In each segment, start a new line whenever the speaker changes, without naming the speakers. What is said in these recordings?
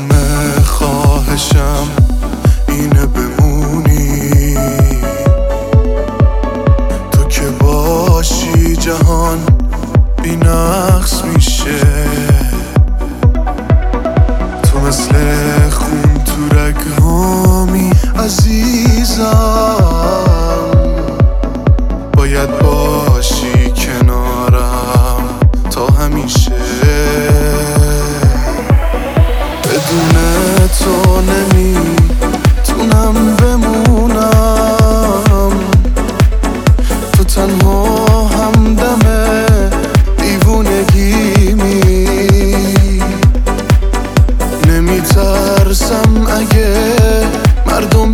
بدون خواهشم اینه بمونی، تو که باشی جهان بی نقص میشه. تو مثل خون تو رگهامی عزیزم، باید باشی کنارم تا همیشه. بدون تو نمیتونم بمونم، تو تنها همدم دیوونگیمی. نمیترسم اگه مردم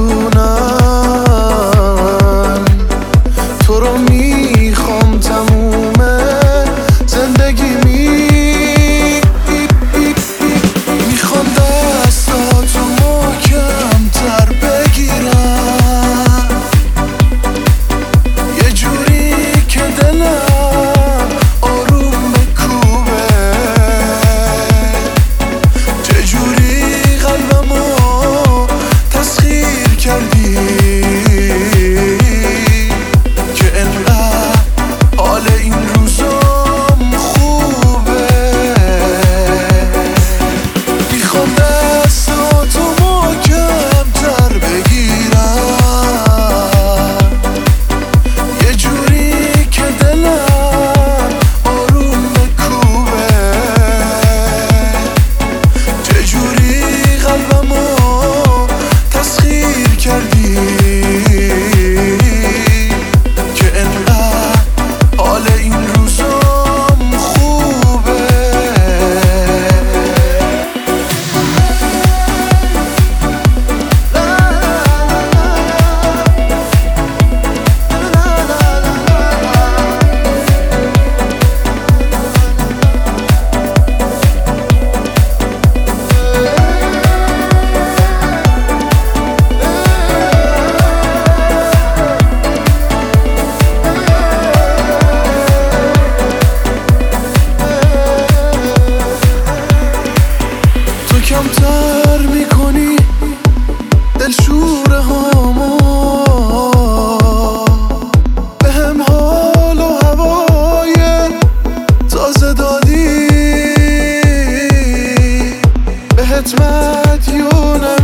بدونن تو رو میخوام تموم زندگیمی. میخوام دستاتو محکم‌تر بگیرم، یه جوری که دلم آروم بکوبه، چجوری قلبمو تسخیر کردی که انقدر حال این روزم خوبه. میخوام دستاتو محکم‌تر بگیرم، یه جوری که دلم آروم بکوبه، چجوری قلبمو تسخیر کردی که انقدر حال این روزم خوبه. تو کمتر میکنی دلشوره هامو، بهم حال و هوای تازه دادی، بهت مدیونم